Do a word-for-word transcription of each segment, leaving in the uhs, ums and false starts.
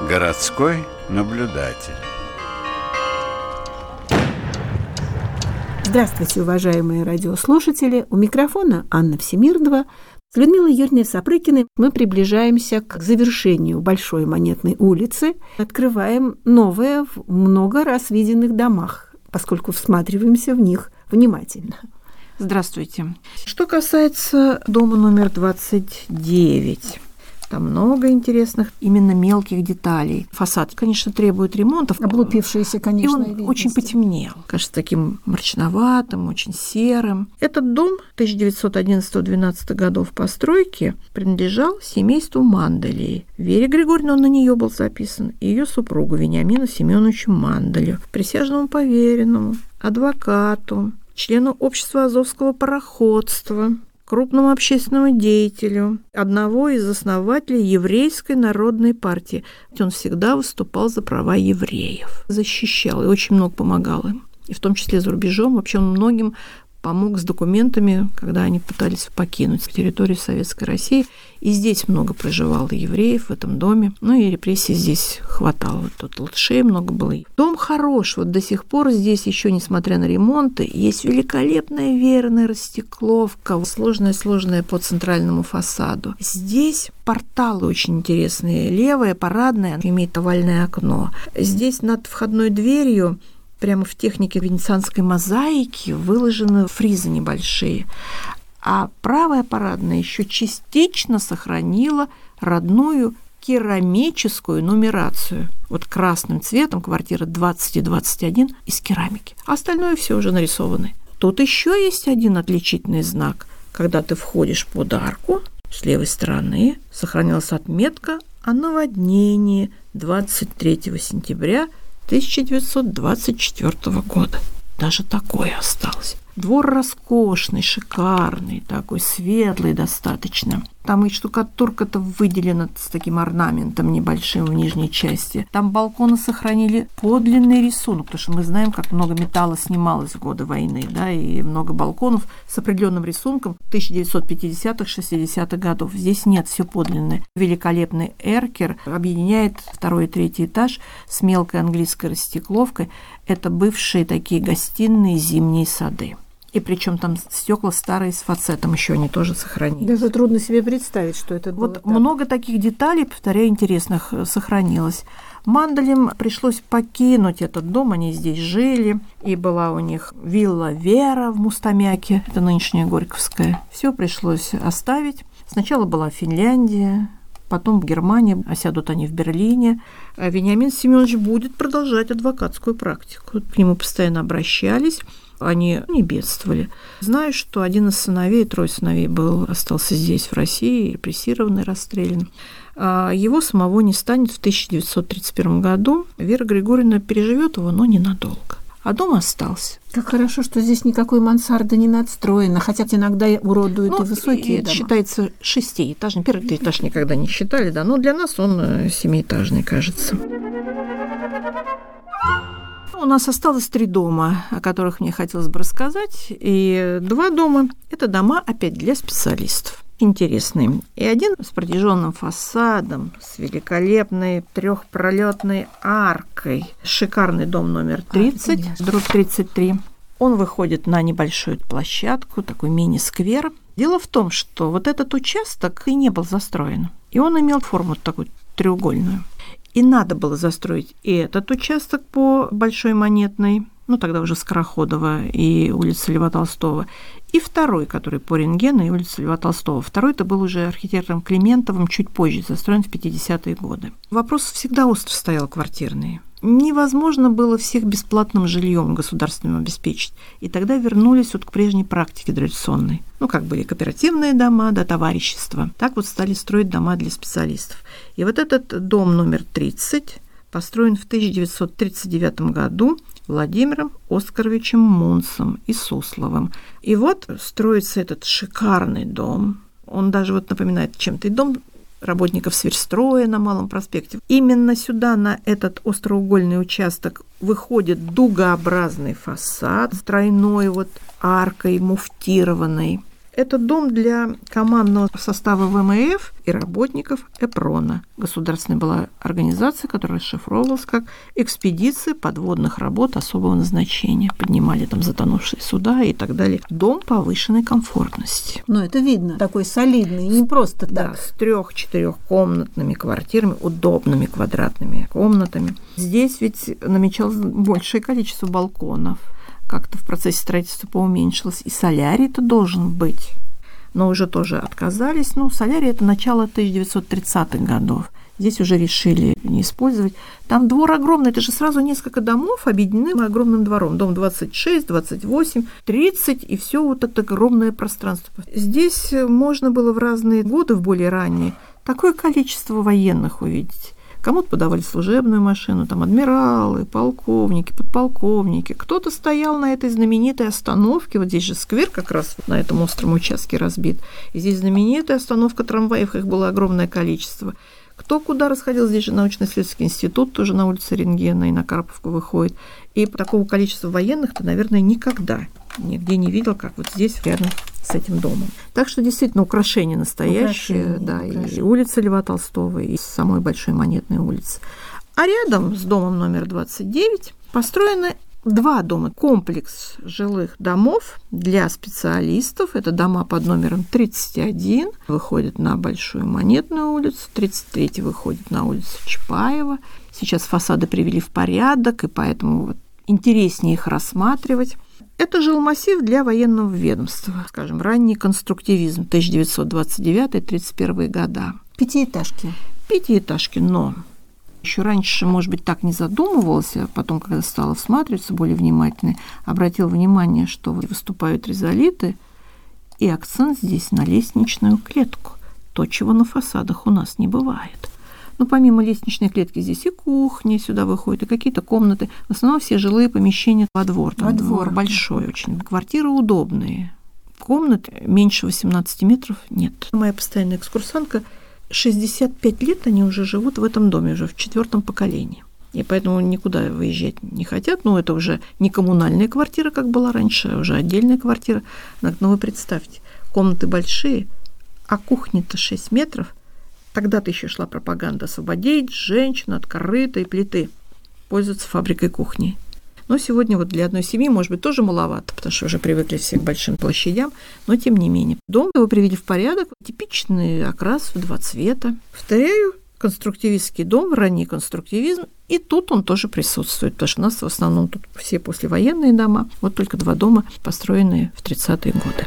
Городской наблюдатель. Здравствуйте, уважаемые радиослушатели. У микрофона Анна Всемирдова. С Людмилой Юрьевной Сапрыкиной мы приближаемся к завершению Большой Монетной улицы. Открываем новое в много раз виденных домах, поскольку всматриваемся в них внимательно. Здравствуйте. Что касается дома номер двадцать девять, там много интересных, именно мелких деталей. Фасад, конечно, требует ремонтов. Облупившиеся, конечно, и он видности. очень потемнел. Кажется, таким мрачноватым, очень серым. Этот дом тысяча девятьсот одиннадцатого-двенадцатого годов постройки принадлежал семейству Манделей. Вере Григорьевне он на нее был записан, и ее супругу Вениамину Семеновичу Манделю, присяжному поверенному, адвокату, члену общества Азовского пароходства, крупному общественному деятелю, одного из основателей Еврейской народной партии. Он всегда выступал за права евреев, защищал и очень много помогал им, и в том числе за рубежом. Вообще он многим помог с документами, когда они пытались покинуть территорию Советской России. И здесь много проживало евреев в этом доме. Ну и репрессий здесь хватало. Вот тут латышей много было. Дом хорош. Вот до сих пор здесь еще, несмотря на ремонты, есть великолепная веерная растекловка, сложная-сложная по центральному фасаду. Здесь порталы очень интересные. Левое, парадное, имеет овальное окно. Здесь над входной дверью прямо в технике венецианской мозаики выложены фризы небольшие. А правая парадная еще частично сохранила родную керамическую нумерацию. Вот красным цветом квартира двадцать и двадцать один из керамики. А остальное все уже нарисовано. Тут еще есть один отличительный знак. Когда ты входишь под арку, с левой стороны сохранилась отметка о наводнении двадцать третьего сентября тысяча девятьсот двадцать четвёртого года. Даже такое осталось. Двор роскошный, шикарный, такой светлый достаточно. Там и штукатурка-то выделена с таким орнаментом небольшим в нижней части. Там балконы сохранили подлинный рисунок, потому что мы знаем, как много металла снималось в годы войны, да, и много балконов с определенным рисунком тысяча девятьсот пятидесятых-шестидесятых годов. Здесь нет, все подлинное. Великолепный эркер объединяет второй и третий этаж с мелкой английской растекловкой. Это бывшие такие гостиные зимние сады. И причем там стекла старые с фацетом еще они тоже сохранились. Даже трудно себе представить, что это было. Вот так. Много таких деталей, повторяю, интересных сохранилось. Манделям пришлось покинуть этот дом, они здесь жили, и была у них вилла Вера в Мустамяке, это нынешняя Горьковская. Все пришлось оставить. Сначала была Финляндия, потом в Германии, осядут они в Берлине. А Вениамин Семенович будет продолжать адвокатскую практику. К нему постоянно обращались. Они не бедствовали. Знаю, что один из сыновей, трое сыновей был, остался здесь, в России, репрессированный, расстрелян. А его самого не станет в тысяча девятьсот тридцать первом году. Вера Григорьевна переживет его, но ненадолго. А дом остался. Как хорошо, что здесь никакой мансарды не надстроено, хотя иногда уродуют ну, и высокие и дома. Считается шестиэтажный. Первый этаж никогда не считали, да, но для нас он семиэтажный, кажется. У нас осталось три дома, о которых мне хотелось бы рассказать, и два дома – это дома опять для специалистов. Интересные. И один с протяженным фасадом, с великолепной трехпролетной аркой. Шикарный дом номер тридцать, а, дробь тридцать три. Он выходит на небольшую площадку, такой мини-сквер. Дело в том, что вот этот участок и не был застроен, и он имел форму такую треугольную. И надо было застроить и этот участок по Большой Монетной, ну тогда уже Скороходова и улица Льва Толстого, и второй, который по Рентгену и улице Льва Толстого. Второй-то был уже архитектором Климентовым чуть позже, застроен в пятидесятые годы. Вопрос всегда остро стоял квартирный. Невозможно было всех бесплатным жильем государственным обеспечить. И тогда вернулись вот к прежней практике дореволюционной. Ну, как были кооперативные дома, да, товарищества. Так вот стали строить дома для специалистов. И вот этот дом номер тридцать построен в тысяча девятьсот тридцать девятом году Владимиром Оскаровичем Мунцем и Сусловым. И вот строится этот шикарный дом. Он даже вот напоминает чем-то и дом работников Сверстроя на Малом проспекте. Именно сюда, на этот остроугольный участок, выходит дугообразный фасад с тройной вот аркой муфтированной. Это дом для командного состава ВМФ и работников ЭПРОНа. Государственная была организация, которая расшифровывалась как «Экспедиция подводных работ особого назначения». Поднимали там затонувшие суда и так далее. Дом повышенной комфортности. Но это видно, такой солидный, не просто так. Да, с трех-четырехкомнатными квартирами, удобными квадратными комнатами. Здесь ведь намечалось большее количество балконов. Как-то в процессе строительства поуменьшилось. И солярий-то должен быть. Но уже тоже отказались. Ну, солярий – это начало тысяча девятьсот тридцатых годов. Здесь уже решили не использовать. Там двор огромный. Это же сразу несколько домов объединены огромным двором. Дом двадцать шесть, двадцать восемь, тридцать. И все вот это огромное пространство. Здесь можно было в разные годы, в более ранние, такое количество военных увидеть. Кому-то подавали служебную машину, там адмиралы, полковники, подполковники. Кто-то стоял на этой знаменитой остановке, вот здесь же сквер как раз на этом остром участке разбит, и здесь знаменитая остановка трамваев, их было огромное количество. Кто куда расходил, здесь же научно-исследовательский институт, тоже на улице Рентгена и на Карповку выходит. И такого количества военных ты, наверное, никогда нигде не видел, как вот здесь рядом с этим домом. Так что действительно украшение настоящее, украшение, да, украшение. И улица Льва Толстого, и самой Большой Монетной улицы. А рядом с домом номер двадцать девять построены два дома. Комплекс жилых домов для специалистов. Это дома под номером тридцать один. Выходит на Большую Монетную улицу. тридцать третий выходит на улицу Чапаева. Сейчас фасады привели в порядок, и поэтому вот интереснее их рассматривать. Это жилмассив для военного ведомства, скажем, ранний конструктивизм, тысяча девятьсот двадцать девятый — тридцать первые года. Пятиэтажки. Пятиэтажки, но еще раньше, может быть, так не задумывался, а потом, когда стала всматриваться более внимательно, обратил внимание, что выступают ризолиты, и акцент здесь на лестничную клетку, то, чего на фасадах у нас не бывает. Но помимо лестничной клетки здесь и кухня сюда выходит, и какие-то комнаты. В основном все жилые помещения во двор. Там во двор большой очень. Квартиры удобные. Комнат меньше восемнадцати метров нет. Моя постоянная экскурсантка, шестьдесят пять лет они уже живут в этом доме, уже в четвертом поколении. И поэтому никуда выезжать не хотят. Ну, это уже не коммунальная квартира, как была раньше, а уже отдельная квартира. Но вы представьте, комнаты большие, а кухня-то шесть метров. Тогда-то еще шла пропаганда освободить женщину от корыта и плиты, пользоваться фабрикой кухни. Но сегодня вот для одной семьи, может быть, тоже маловато, потому что уже привыкли все к большим площадям, но тем не менее. Дом его привели в порядок, типичный окрас в два цвета. Повторяю, конструктивистский дом, ранний конструктивизм, и тут он тоже присутствует, потому что у нас в основном тут все послевоенные дома, вот только два дома, построенные в тридцатые годы.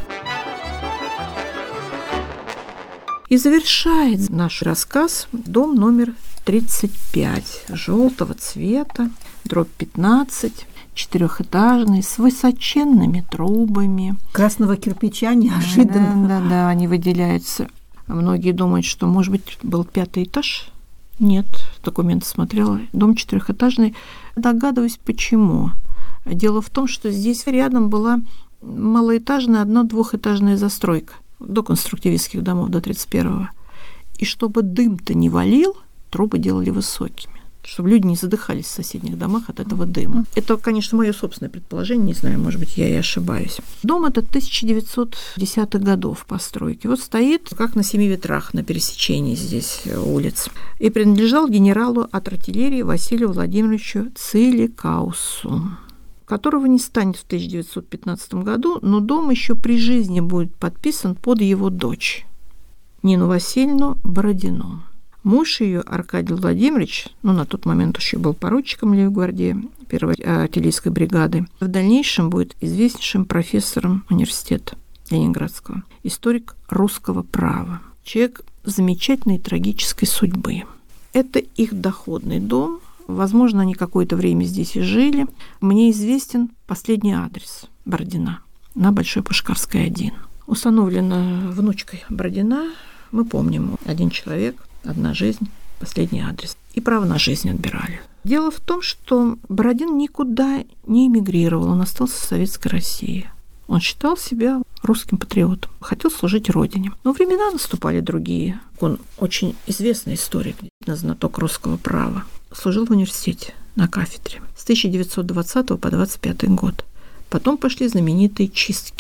И завершает наш рассказ дом номер тридцать пять, желтого цвета, дробь пятнадцать, четырехэтажный, с высоченными трубами. Красного кирпича неожиданно. Да, да, да, они выделяются. Многие думают, что, может быть, был пятый этаж. Нет, документы смотрела. Дом четырехэтажный. Догадываюсь, почему. Дело в том, что здесь рядом была малоэтажная, одно-двухэтажная застройка до конструктивистских домов, до тридцать первого. И чтобы дым-то не валил, трубы делали высокими, чтобы люди не задыхались в соседних домах от этого дыма. Это, конечно, мое собственное предположение, не знаю, может быть, я и ошибаюсь. Дом этот тысяча девятьсот десятых годов постройки. Вот стоит, как на семи ветрах, на пересечении здесь улиц. И принадлежал генералу от артиллерии Василию Владимировичу Циликаусу, которого не станет в тысяча девятьсот пятнадцатом году, но дом еще при жизни будет подписан под его дочь, Нину Васильевну Бородину. Муж ее, Аркадий Владимирович, ну, на тот момент еще был поручиком лейб-гвардии первой артиллерийской бригады, в дальнейшем будет известнейшим профессором университета Ленинградского, историк русского права, человек замечательной трагической судьбы. Это их доходный дом. Возможно, они какое-то время здесь и жили. Мне известен последний адрес Бородина на Большой Пушкарской, один. Установлена внучкой Бородина. Мы помним, один человек, одна жизнь, последний адрес. И право на жизнь отбирали. Дело в том, что Бородин никуда не эмигрировал, он остался в Советской России. Он считал себя русским патриотом, хотел служить родине. Но времена наступали другие. Он очень известный историк, знаток русского права. Служил в университете на кафедре с тысяча девятьсот двадцатого по двадцать пятый год. Потом пошли знаменитые чистки.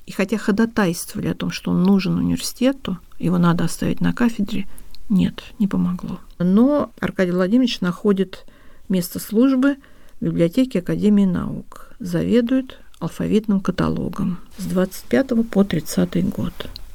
И хотя ходатайствовали о том, что он нужен университету, его надо оставить на кафедре, нет, не помогло. Но Аркадий Владимирович находит место службы в библиотеке Академии наук, заведует алфавитным каталогом с двадцать пятого по тридцатый год.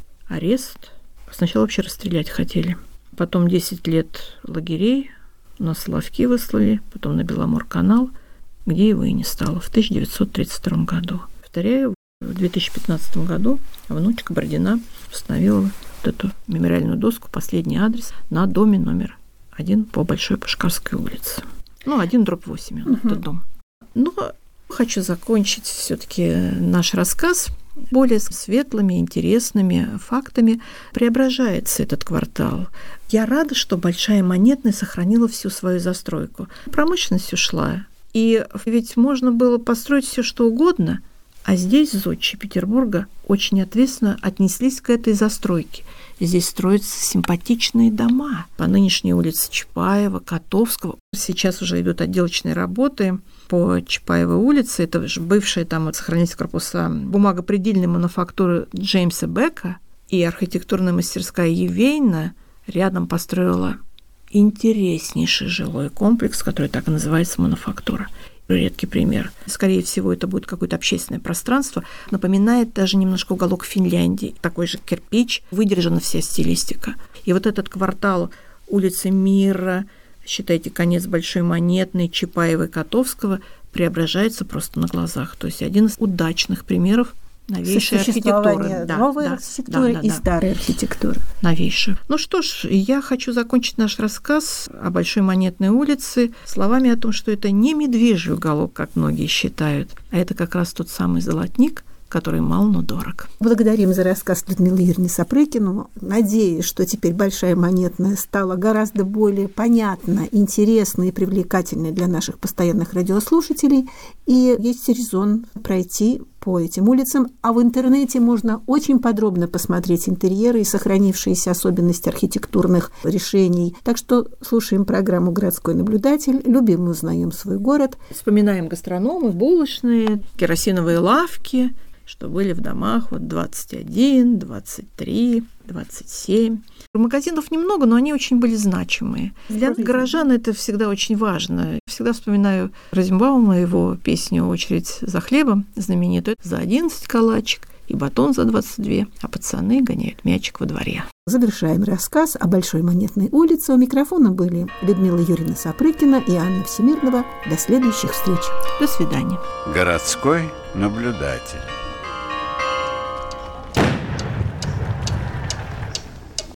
Арест. Сначала вообще расстрелять хотели. Потом десять лет лагерей, на Соловки выслали, потом на Беломор-канал, где его и не стало, в тысяча девятьсот тридцать втором году. Повторяю, в две тысячи пятнадцатом году внучка Бородина установила вот эту мемориальную доску, последний адрес, на доме номер один по Большой Пушкарской улице. Ну, один дробь восемь, uh-huh. этот дом. Но хочу закончить все-таки наш рассказ более светлыми, интересными фактами. Преображается этот квартал. Я рада, что Большая Монетная сохранила всю свою застройку. Промышленность ушла. И ведь можно было построить все, что угодно, а здесь зодчие Петербурга очень ответственно отнеслись к этой застройке. Здесь строятся симпатичные дома. По нынешней улице Чапаева, Котовского. Сейчас уже идут отделочные работы по Чапаевой улице. Это же бывшая там сохранились корпуса бумагопредельной мануфактуры Джеймса Бека, и архитектурная мастерская Евейна рядом построила интереснейший жилой комплекс, который так и называется «Мануфактура». Редкий пример. Скорее всего, это будет какое-то общественное пространство. Напоминает даже немножко уголок Финляндии. Такой же кирпич, выдержана вся стилистика. И вот этот квартал улицы Мира, считайте, конец Большой Монетной, Чапаева и Котовского, преображается просто на глазах. То есть один из удачных примеров новейшей архитектуры. Да, новой да, архитектуры да, да, и да. старой архитектуры. Новейшей. Ну что ж, я хочу закончить наш рассказ о Большой Монетной улице словами о том, что это не медвежий уголок, как многие считают, а это как раз тот самый золотник, который мал, но дорог. Благодарим за рассказ Людмилы Юрьевны Сапрыкину. Надеюсь, что теперь Большая Монетная стала гораздо более понятна, интересна и привлекательной для наших постоянных радиослушателей. И есть резон пройти по этим улицам. А в интернете можно очень подробно посмотреть интерьеры и сохранившиеся особенности архитектурных решений. Так что слушаем программу «Городской наблюдатель», любим и узнаем свой город. Вспоминаем гастрономы, булочные, керосиновые лавки, что были в домах вот двадцать один, двадцать три, двадцать семь. Магазинов немного, но они очень были значимые. Для горожан это всегда очень важно. Всегда вспоминаю Розенбаума, его песню «Очередь за хлебом» знаменитую. За одиннадцать калачик и батон за двадцать два, а пацаны гоняют мячик во дворе. Завершаем рассказ о Большой Монетной улице. У микрофона были Людмила Юрьевна Сапрыкина и Анна Всемирнова. До следующих встреч. До свидания. Городской наблюдатель.